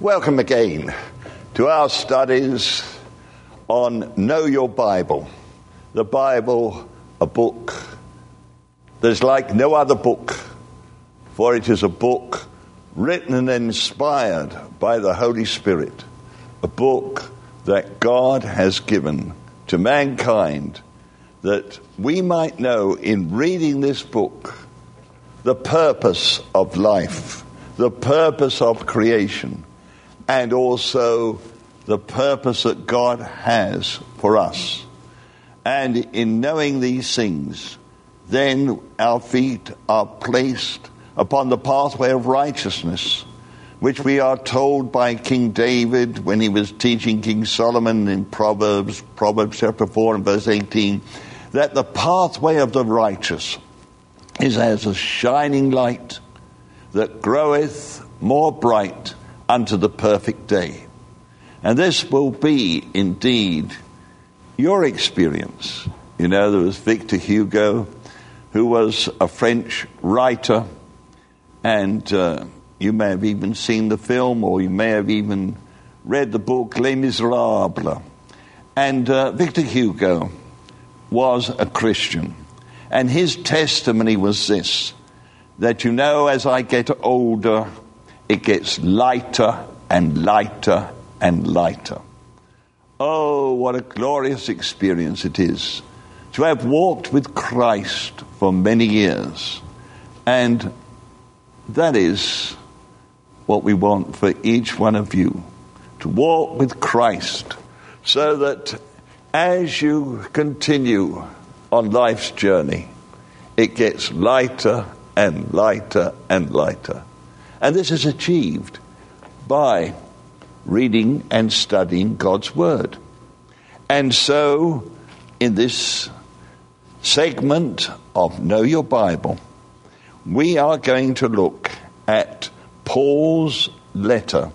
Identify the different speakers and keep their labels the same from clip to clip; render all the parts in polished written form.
Speaker 1: Welcome again to our studies on Know Your Bible. The Bible, a book that is like no other book, for it is a book written and inspired by the Holy Spirit, a book that God has given to mankind that we might know in reading this book the purpose of life, the purpose of creation, and also the purpose that God has for us. And in knowing these things, then our feet are placed upon the pathway of righteousness, which we are told by King David when he was teaching King Solomon in Proverbs chapter 4 and verse 18, that the pathway of the righteous is as a shining light that groweth more bright unto the perfect day. And this will be indeed your experience. You know, there was Victor Hugo, who was a French writer, and you may have even seen the film, or you may have even read the book Les Miserables. And Victor Hugo was a Christian, and his testimony was this, that, you know, as I get older, it gets lighter and lighter and lighter. Oh, what a glorious experience it is to have walked with Christ for many years. And that is what we want for each one of you, to walk with Christ, so that as you continue on life's journey, it gets lighter and lighter and lighter. And this is achieved by reading and studying God's Word. And so, in this segment of Know Your Bible, we are going to look at Paul's letter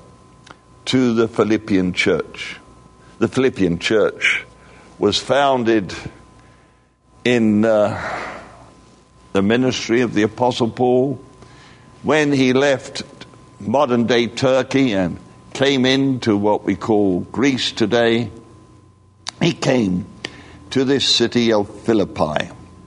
Speaker 1: to the Philippian church. The Philippian church was founded in the ministry of the Apostle Paul when he left modern-day Turkey and came into what we call Greece today. He came to this city of Philippi.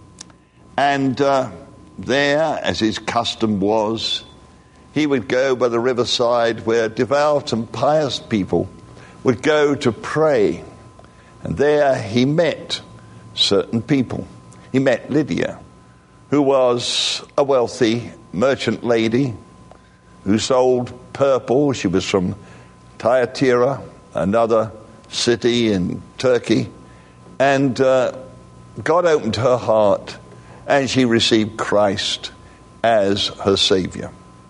Speaker 1: And there, as his custom was, he would go by the riverside where devout and pious people would go to pray. And there he met certain people. He met Lydia, who was a wealthy merchant lady who sold purple. She was from Thyatira, another city in Turkey. And God opened her heart, and she received Christ as her Savior.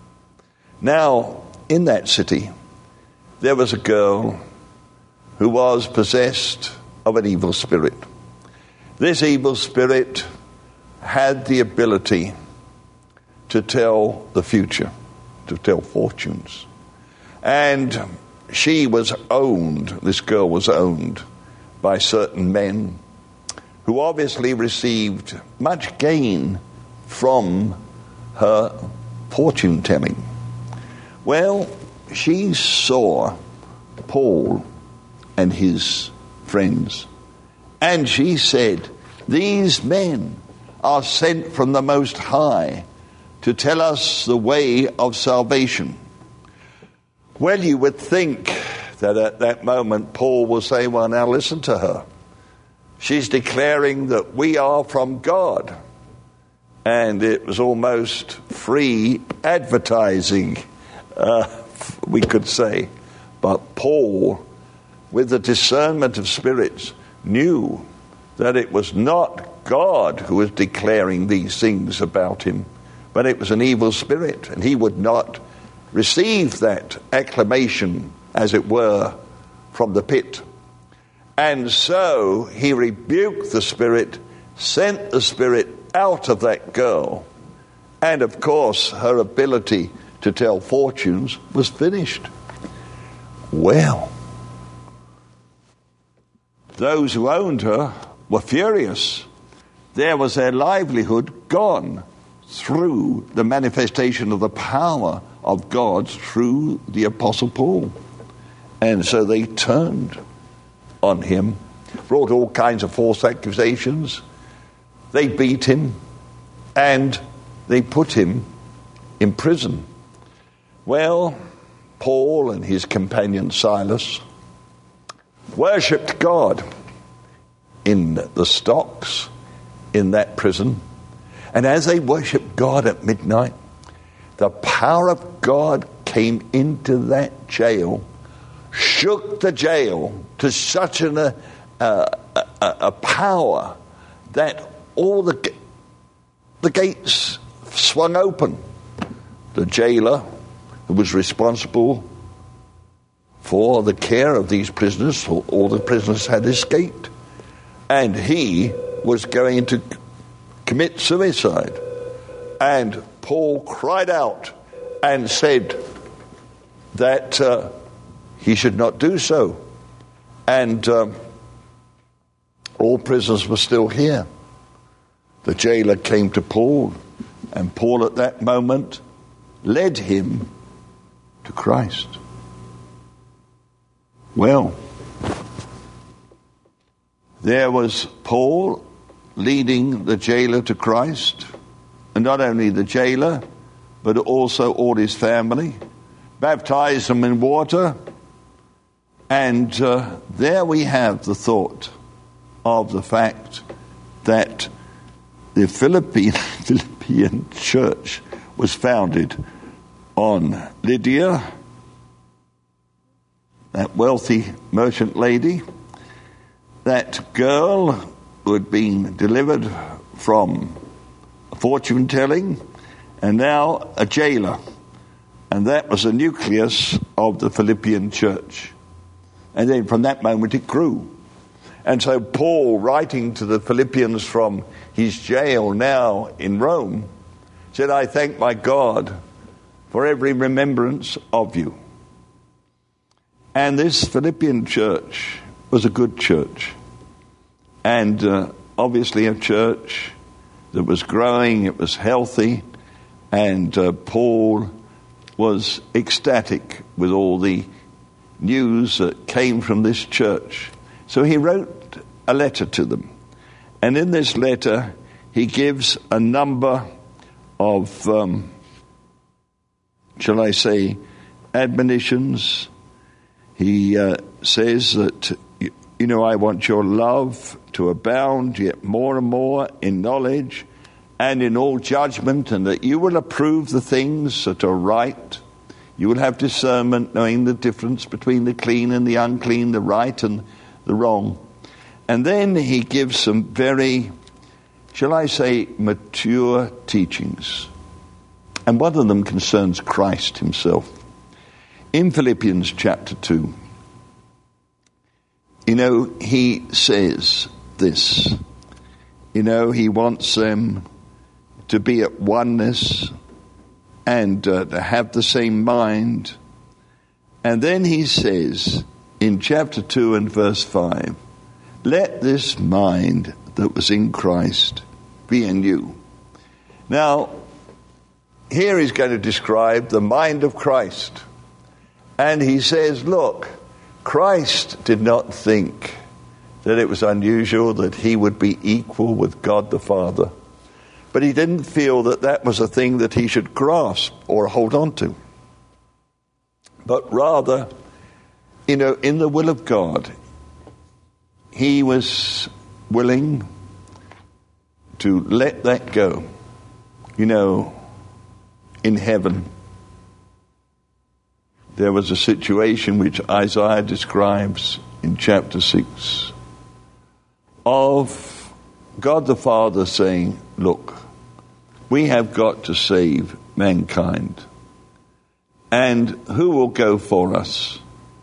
Speaker 1: Now, in that city, there was a girl who was possessed of an evil spirit. This evil spirit had the ability to tell the future, to tell fortunes. And she was owned, this girl was owned by certain men who obviously received much gain from her fortune telling. Well, she saw Paul and his friends, and she said, "These men are sent from the Most High to tell us the way of salvation." Well, you would think that at that moment Paul will say, well, now listen to her. She's declaring that we are from God. And it was almost free advertising, we could say. But Paul, with the discernment of spirits, knew that it was not God who was declaring these things about him, but it was an evil spirit, and he would not receive that acclamation, as it were, from the pit. And so he rebuked the spirit, sent the spirit out of that girl, and of course her ability to tell fortunes was finished. Well, those who owned her were furious. There was their livelihood gone through the manifestation of the power of God through the Apostle Paul. And so they turned on him, brought all kinds of false accusations. They beat him, and they put him in prison. Well, Paul and his companion Silas worshipped God in the stocks in that prison. And as they worshipped God at midnight, the power of God came into that jail, shook the jail to such a power that all the gates swung open. The jailer who was responsible for the care of these prisoners, all the prisoners had escaped, and he was going to commit suicide. And Paul cried out and said that he should not do so. And all prisoners were still here. The jailer came to Paul, and Paul at that moment led him to Christ. Well, there was Paul leading the jailer to Christ, and not only the jailer, but also all his family, baptized them in water, and there we have the thought of the fact that the Philippian church was founded on Lydia, that wealthy merchant lady, that girl who had been delivered from fortune telling, and now a jailer. And that was the nucleus of the Philippian church. And then from that moment it grew. And so Paul, writing to the Philippians from his jail now in Rome, said, I thank my God for every remembrance of you. And this Philippian church was a good church. And obviously a church that was growing, it was healthy, and Paul was ecstatic with all the news that came from this church. So he wrote a letter to them. And in this letter, he gives a number of, admonitions. He says that, I want your love to abound yet more and more in knowledge and in all judgment, and that you will approve the things that are right. You will have discernment, knowing the difference between the clean and the unclean, the right and the wrong. And then he gives some very, mature teachings. And one of them concerns Christ himself. In Philippians chapter 2, he says this. He wants them to be at oneness and to have the same mind. And then he says in chapter 2 and verse 5, let this mind that was in Christ be in you. Now, here he's going to describe the mind of Christ. And he says, look, Christ did not think that it was unusual that he would be equal with God the Father. But he didn't feel that that was a thing that he should grasp or hold on to. But rather, in the will of God, he was willing to let that go. In heaven, there was a situation which Isaiah describes in chapter 6 of God the Father saying, look, we have got to save mankind. And who will go for us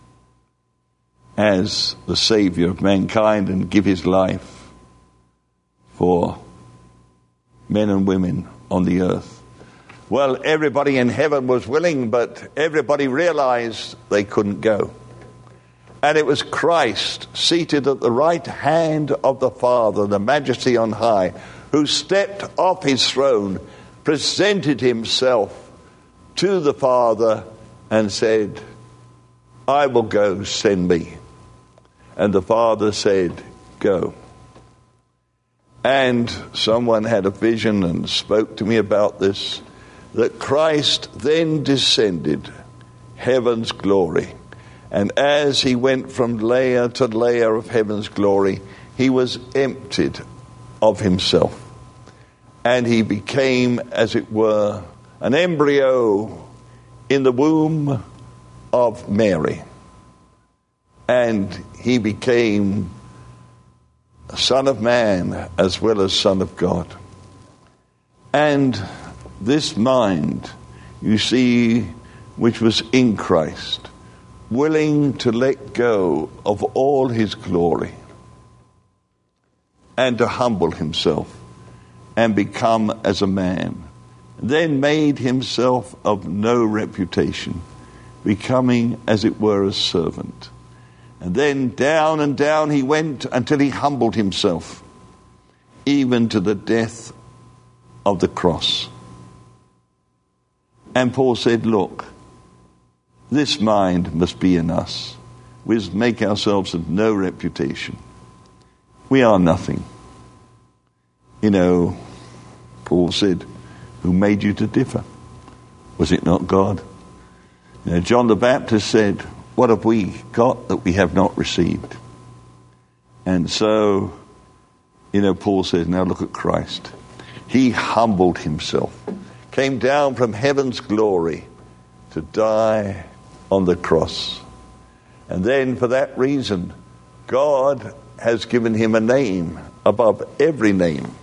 Speaker 1: as the Savior of mankind and give his life for men and women on the earth? Well, everybody in heaven was willing, but everybody realized they couldn't go. And it was Christ, seated at the right hand of the Father, the Majesty on high, who stepped off his throne, presented himself to the Father, and said, I will go, send me. And the Father said, go. And someone had a vision and spoke to me about this, that Christ then descended, heaven's glory. And as he went from layer to layer of heaven's glory, he was emptied of himself. And he became, as it were, an embryo in the womb of Mary. And he became a Son of Man as well as Son of God. And this mind, you see, which was in Christ, willing to let go of all his glory and to humble himself and become as a man, then made himself of no reputation, becoming, as it were, a servant. And then down and down he went until he humbled himself, even to the death of the cross. And Paul said, look, this mind must be in us. We must make ourselves of no reputation. We are nothing. You know, Paul said, who made you to differ? Was it not God? You know, John the Baptist said, what have we got that we have not received? And so, you know, Paul says, now look at Christ. He humbled himself, came down from heaven's glory to die on the cross. And then for that reason, God has given him a name above every name.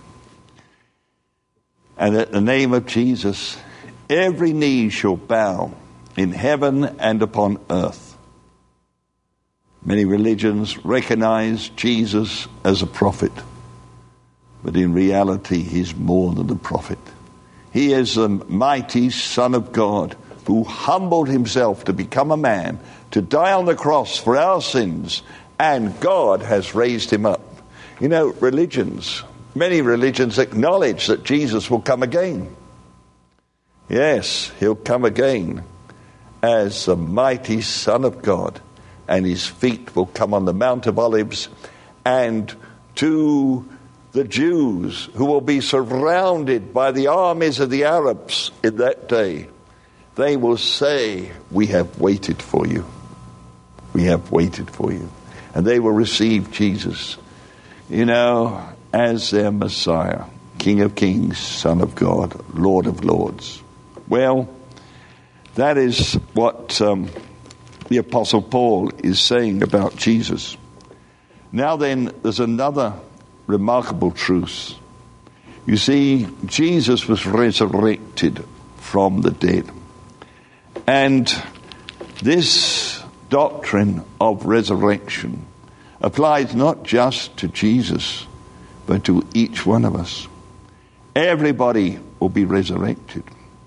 Speaker 1: And at the name of Jesus, every knee shall bow in heaven and upon earth. Many religions recognize Jesus as a prophet, but in reality he's more than a prophet. He is the mighty Son of God who humbled himself to become a man, to die on the cross for our sins, and God has raised him up. You know, many religions acknowledge that Jesus will come again. Yes, he'll come again as the mighty Son of God, and his feet will come on the Mount of Olives, and to the Jews who will be surrounded by the armies of the Arabs in that day, they will say, we have waited for you. We have waited for you. And they will receive Jesus, you know, as their Messiah, King of Kings, Son of God, Lord of Lords. Well, that is what the Apostle Paul is saying about Jesus. Now then, there's another remarkable truth. You see, Jesus was resurrected from the dead. And this doctrine of resurrection applies not just to Jesus, but to each one of us. Everybody will be resurrected.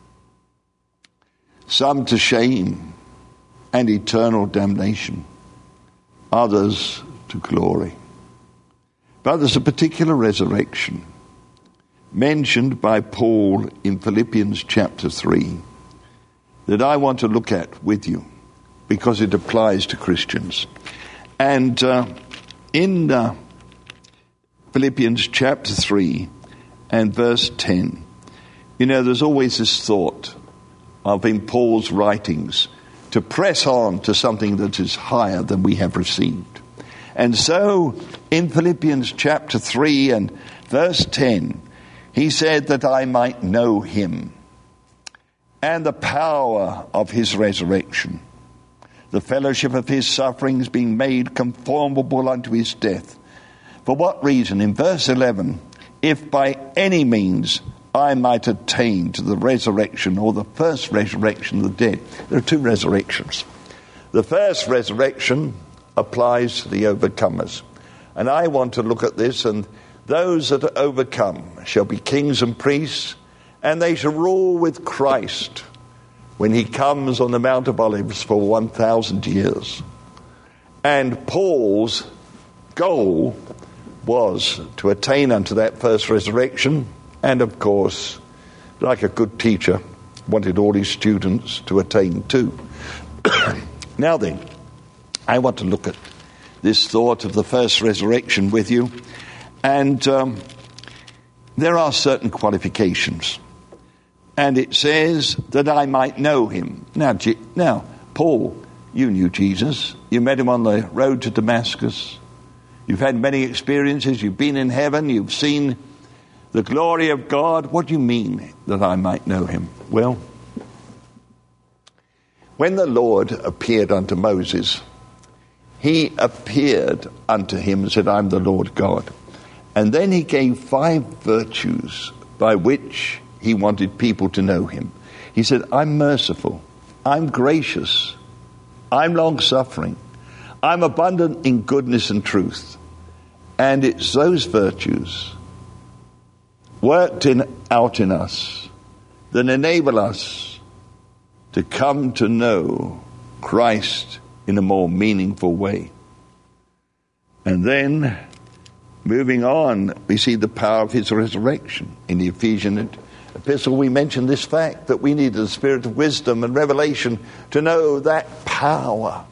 Speaker 1: Some to shame and eternal damnation, others to glory. But there's a particular resurrection mentioned by Paul in Philippians chapter 3 that I want to look at with you because it applies to Christians. And in Philippians chapter 3 and verse 10, you know, there's always this thought of in Paul's writings to press on to something that is higher than we have received. And so in Philippians chapter 3 and verse 10, he said that I might know him and the power of his resurrection, the fellowship of his sufferings, being made conformable unto his death. For what reason? In verse 11, if by any means I might attain to the resurrection, or the first resurrection of the dead. There are two resurrections. The first resurrection applies to the overcomers. And I want to look at this, and those that are overcome shall be kings and priests, and they shall rule with Christ when he comes on the Mount of Olives for 1,000 years. And Paul's goal was to attain unto that first resurrection, and of course, like a good teacher, wanted all his students to attain too. Now then, I want to look at this thought of the first resurrection with you. And there are certain qualifications. And it says that I might know him. Now, Paul, you knew Jesus. You met him on the road to Damascus. You've had many experiences. You've been in heaven. You've seen the glory of God. What do you mean that I might know him? Well, when the Lord appeared unto Moses, he appeared unto him and said, I'm the Lord God. And then he gave 5 virtues by which he wanted people to know him. He said, I'm merciful. I'm gracious. I'm long-suffering. I'm abundant in goodness and truth. And it's those virtues worked out in us that enable us to come to know Christ in a more meaningful way. And then, moving on, we see the power of his resurrection. In the Ephesian epistle, we mentioned this fact that we need the spirit of wisdom and revelation to know that power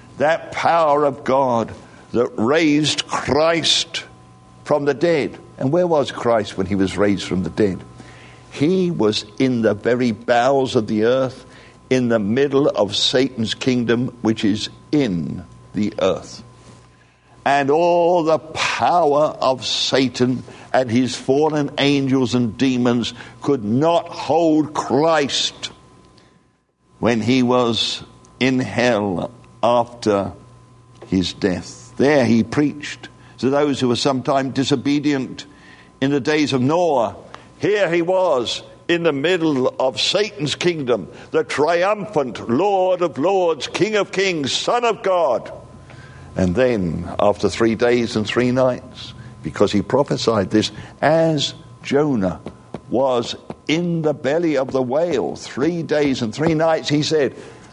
Speaker 1: of God that raised Christ from the dead. And where was Christ when he was raised from the dead? He was in the very bowels of the earth, in the middle of Satan's kingdom, which is in the earth. And all the power of Satan and his fallen angels and demons could not hold Christ when he was in hell after his death. There he preached to those who were sometime disobedient in the days of Noah. Here he was in the middle of Satan's kingdom, the triumphant Lord of Lords, King of Kings, Son of God. And then, after 3 days and 3 nights, because he prophesied this, as Jonah was in the belly of the whale 3 days and 3 nights, he said,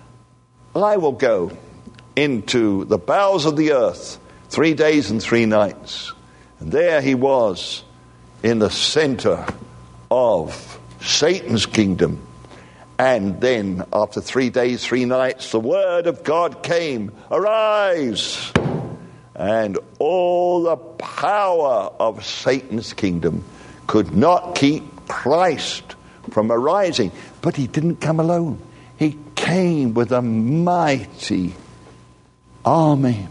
Speaker 1: I will go into the bowels of the earth 3 days and 3 nights. And there he was in the center of Satan's kingdom. And then, after 3 days, 3 nights, the word of God came, arise! And all the power of Satan's kingdom could not keep Christ from arising. But he didn't come alone. He came with a mighty army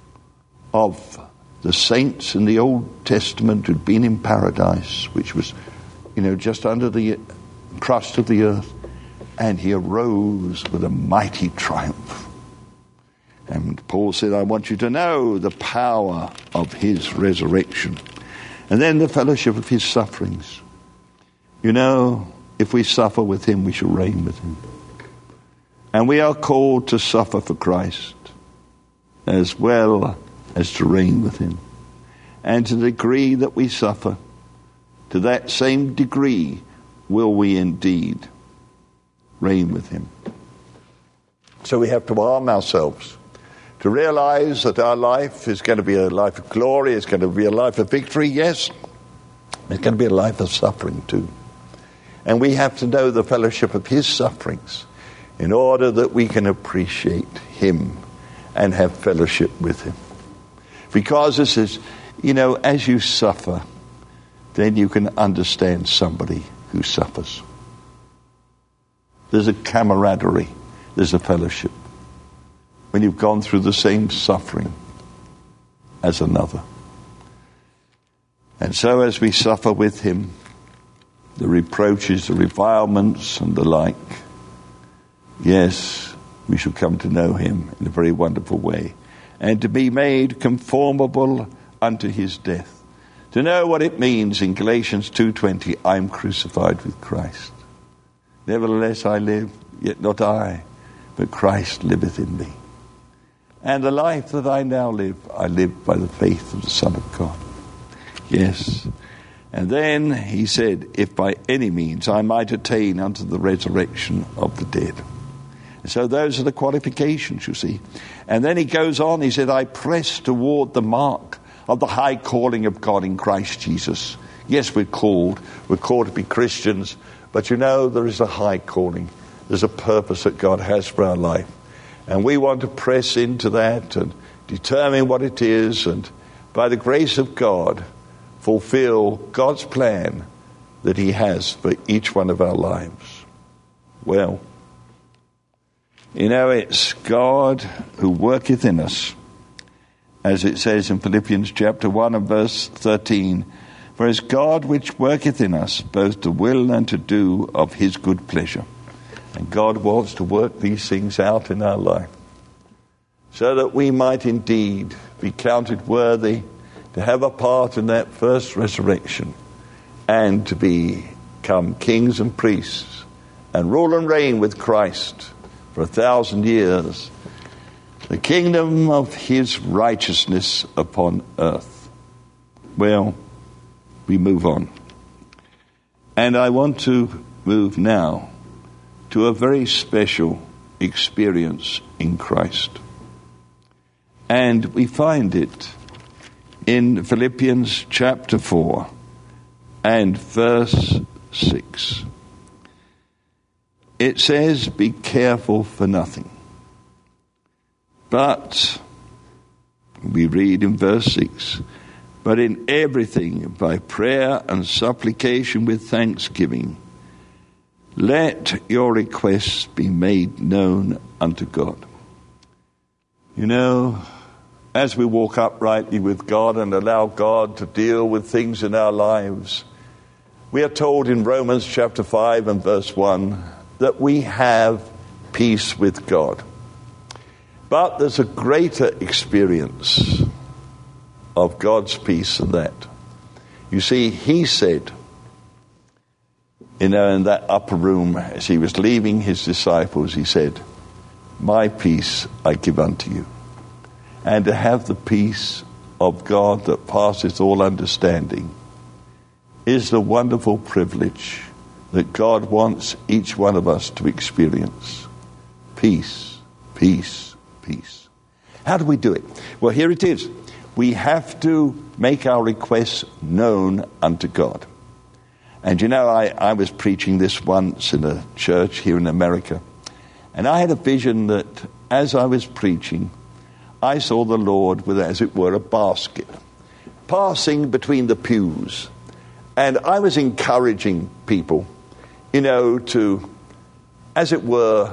Speaker 1: of the saints in the Old Testament who'd been in paradise, which was, just under the crust of the earth. And he arose with a mighty triumph. And Paul said, I want you to know the power of his resurrection. And then the fellowship of his sufferings. If we suffer with him, we shall reign with him. And we are called to suffer for Christ as well as to reign with him. And to the degree that we suffer, to that same degree will we indeed reign with him. So we have to arm ourselves to realize that our life is going to be a life of glory, it's going to be a life of victory, yes. It's going to be a life of suffering too. And we have to know the fellowship of his sufferings in order that we can appreciate him and have fellowship with him. Because this is, as you suffer, then you can understand somebody who suffers. There's a camaraderie. There's a fellowship. When you've gone through the same suffering as another. And so as we suffer with him, the reproaches, the revilements, and the like, yes, we shall come to know him in a very wonderful way. And to be made conformable unto his death. To know what it means in Galatians 2:20, I'm crucified with Christ. Nevertheless I live, yet not I, but Christ liveth in me. And the life that I now live, I live by the faith of the Son of God. Yes. And then he said, if by any means I might attain unto the resurrection of the dead. And so those are the qualifications, you see. And then he goes on, he said, I press toward the mark of the high calling of God in Christ Jesus. Yes, we're called to be Christians. But there is a high calling. There's a purpose that God has for our life. And we want to press into that and determine what it is, and by the grace of God, fulfill God's plan that he has for each one of our lives. Well, it's God who worketh in us, as it says in Philippians chapter 1 and verse 13, for it's God which worketh in us both to will and to do of his good pleasure. And God wants to work these things out in our life, so that we might indeed be counted worthy to have a part in that first resurrection, and to become kings and priests and rule and reign with Christ for 1,000 years, the kingdom of his righteousness upon earth. Well, we move on. And I want to move now to a very special experience in Christ. And we find it in Philippians chapter 4 and verse 6. It says, be careful for nothing. But, we read in verse 6, but in everything by prayer and supplication with thanksgiving, let your requests be made known unto God. As we walk uprightly with God and allow God to deal with things in our lives, we are told in Romans chapter 5 and verse 1 that we have peace with God. But there's a greater experience of God's peace than that. You see, he said, in that upper room, as he was leaving his disciples, he said, my peace I give unto you. And to have the peace of God that passeth all understanding is the wonderful privilege that God wants each one of us to experience. Peace, peace, peace. How do we do it? Well, here it is. We have to make our requests known unto God. And I was preaching this once in a church here in America, and I had a vision that as I was preaching, I saw the Lord with, as it were, a basket passing between the pews. And I was encouraging people, to, as it were,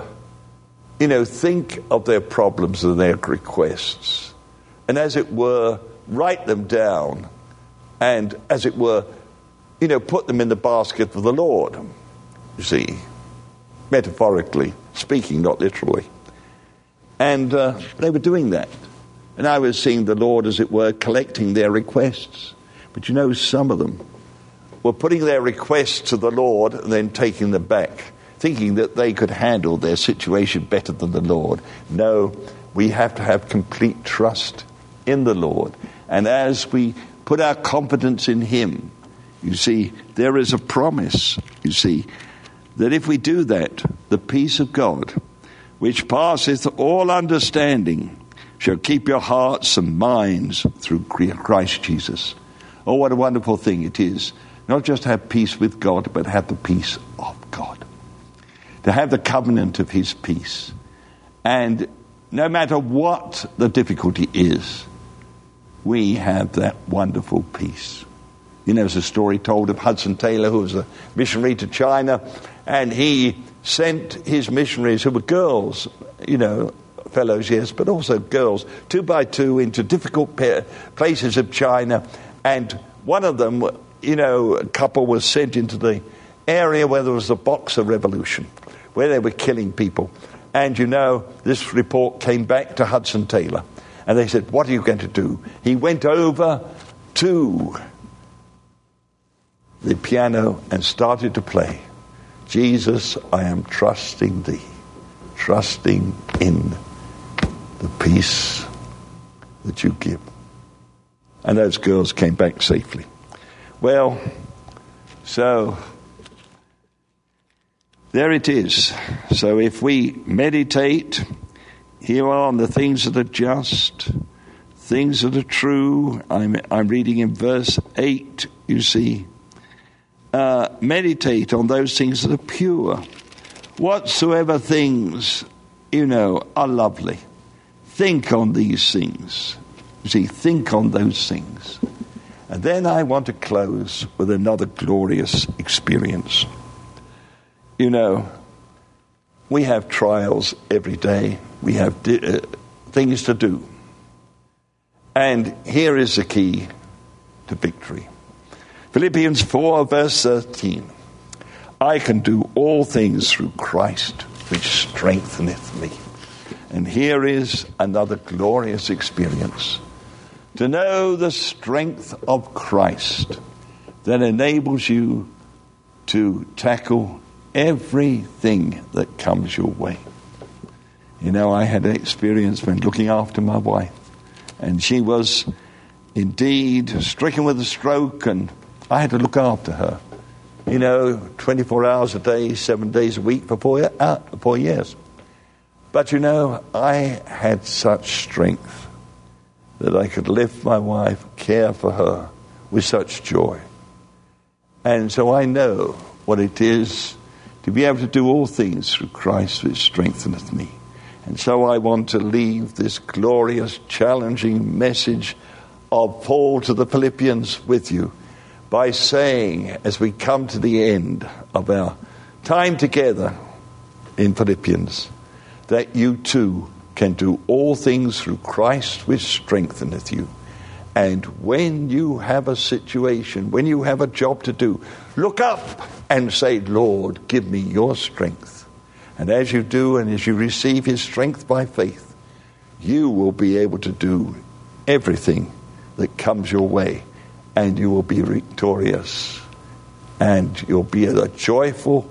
Speaker 1: think of their problems and their requests. And as it were, write them down. And as it were, put them in the basket for the Lord. You see, metaphorically speaking, not literally. And they were doing that. And I was seeing the Lord, as it were, collecting their requests. But some of them were putting their requests to the Lord and then taking them back, thinking that they could handle their situation better than the Lord. No, we have to have complete trust in the Lord. And as we put our confidence in him, there is a promise, that if we do that, the peace of God, which passeth all understanding, shall keep your hearts and minds through Christ Jesus. Oh, what a wonderful thing it is. Not just have peace with God, but have the peace of God. To have the covenant of his peace. And no matter what the difficulty is, we have that wonderful peace. There's a story told of Hudson Taylor, who was a missionary to China, and he sent his missionaries, who were girls, fellows, yes, but also girls, 2 by 2 into difficult places of China. And one of them, a couple was sent into the area where there was the Boxer Revolution, where they were killing people. And this report came back to Hudson Taylor. And they said, what are you going to do? He went over to the piano and started to play, Jesus, I am trusting thee, trusting in the peace that you give. And those girls came back safely. Well, so there it is. So if we meditate here on the things that are just, things that are true, I'm reading in verse 8, meditate on those things that are pure. Whatsoever things are lovely. Think on these things. You see, think on those things. And then I want to close with another glorious experience. We have trials every day. We have things to do. And here is the key to victory. Philippians 4 verse 13. I can do all things through Christ, which strengtheneth me. And here is another glorious experience. To know the strength of Christ that enables you to tackle everything that comes your way. I had an experience when looking after my wife, and she was indeed stricken with a stroke, and I had to look after her. 24 hours a day, 7 days a week for 4 years. But I had such strength that I could lift my wife, care for her with such joy. And so I know what it is to be able to do all things through Christ which strengtheneth me. And so I want to leave this glorious, challenging message of Paul to the Philippians with you by saying, as we come to the end of our time together in Philippians, that you too can do all things through Christ which strengtheneth you. And when you have a situation, when you have a job to do, look up and say, Lord, give me your strength. And as you do, and as you receive his strength by faith, you will be able to do everything that comes your way, and you will be victorious, and you'll be a joyful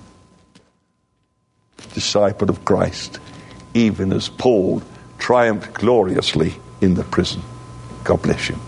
Speaker 1: disciple of Christ, even as Paul triumphed gloriously in the prison. God bless you.